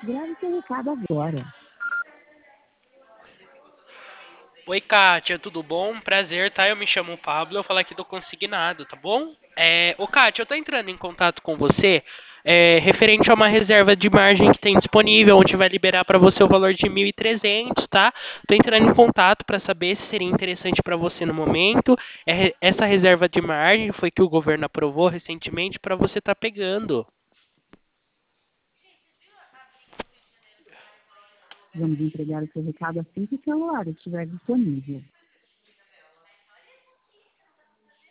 Grave seu recado agora. Oi, Kátia, tudo bom? Prazer, tá? Eu me chamo Pablo, eu falo aqui do Consignado, tá bom? Ô, Kátia, eu tô entrando em contato com você referente a uma reserva de margem que tem disponível, onde vai liberar para você o valor de 1.300, tá? Tô entrando em contato para saber se seria interessante para você no momento. Essa reserva de margem foi que o governo aprovou recentemente para você estar pegando. Vamos entregar o seu recado assim que o celular estiver disponível.